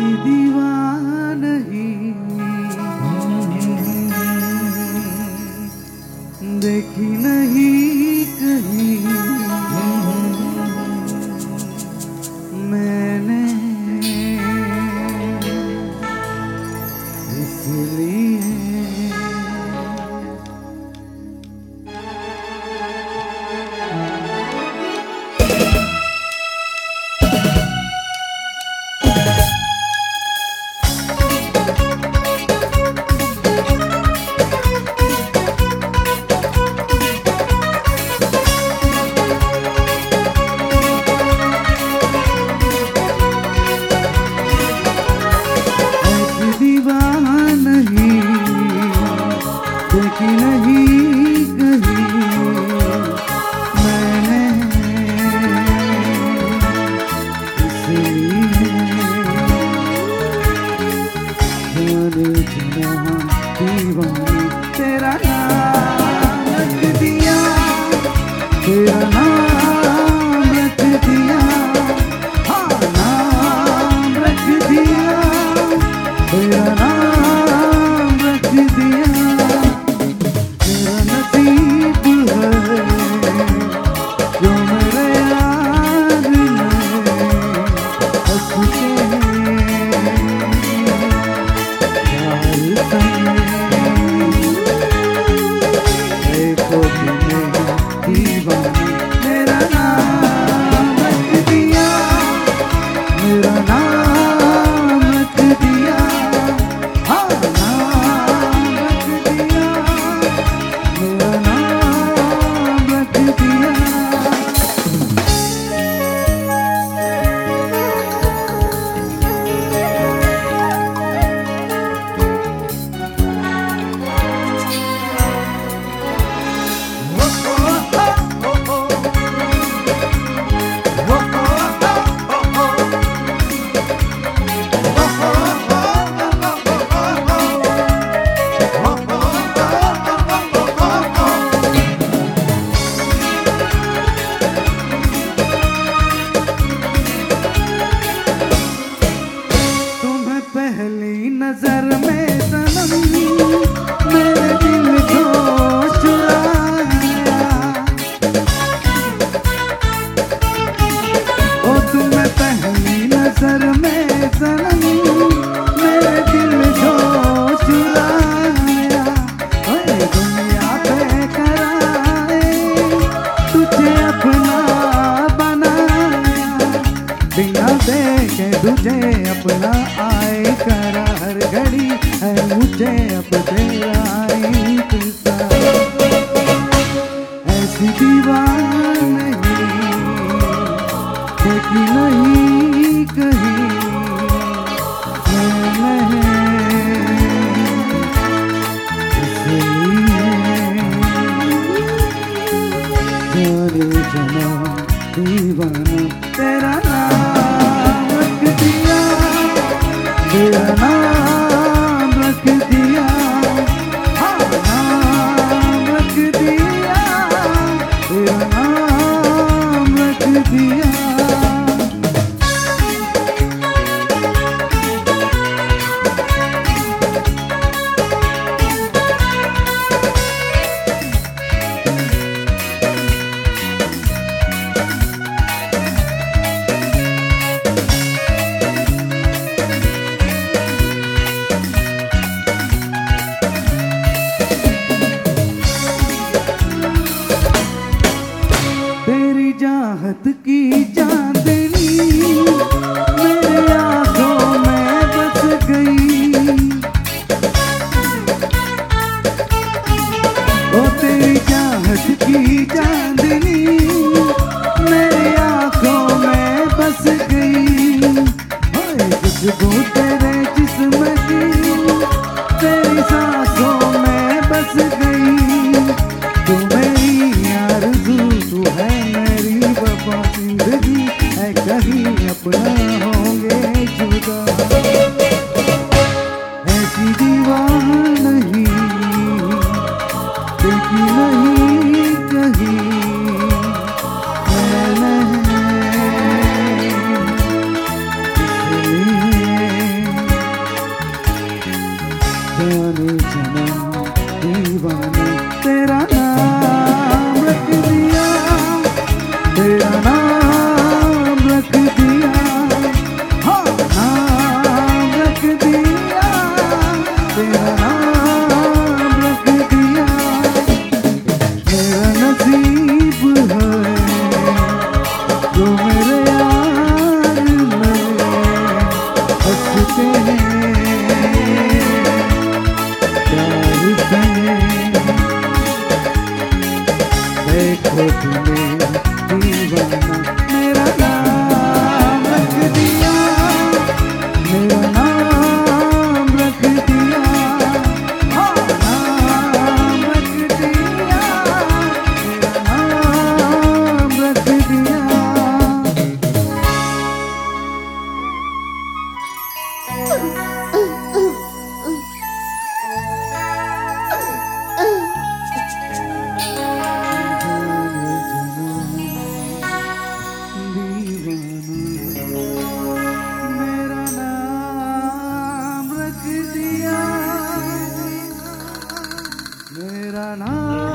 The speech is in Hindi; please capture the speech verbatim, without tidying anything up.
दीवानगी देखी नहीं कहीं मैंने, इसलिए देखी नहीं कहीं मैंने, इसलिए दीवानी तेरा नाम रख दिया, तेरा नाम रख दिया, हाँ नाम रख दिया, तेरा नाम रख दिया। पहली नजर में सनम मेरे दिल को चुराया, ओ तुम्हें पहली नजर में सनम मेरे दिल को चुराया, ओए दुनिया पे कराए तुझे अपना बनाया, बिना देखे तुझे अपना आए करा हर घड़ी है मुझे अब तेरा इंतजार, ऐसी दीवानगी देखी नहीं कहीं मैंने, इसलिए जना दीवाना तेरा नाम रख दिया, तेरा नाम रख दिया, हाँ नाम रख दिया, तेरा नाम रख दिया। चाहत की चांदनी मेरे आंखों में बस गई, ओ तेरी चाहत की चांदनी मेरे आंखों में बस गई, ओए खुशबू तेरे जिस्म की तेरी सांसों में बस गई, तू मेरी आरज़ू तू है जिंदगी है कहीं अपना होंगे जुदा, ऐसी दीवानगी देखी नहीं कहीं मैंने, इसलिए दीवाना मेरा नाम रख दिया, मेरा नाम रख दिया, हाँ नाम रख दिया, मेरा नाम रख दिया। मेरा नाम रख दिया, मेरा नाम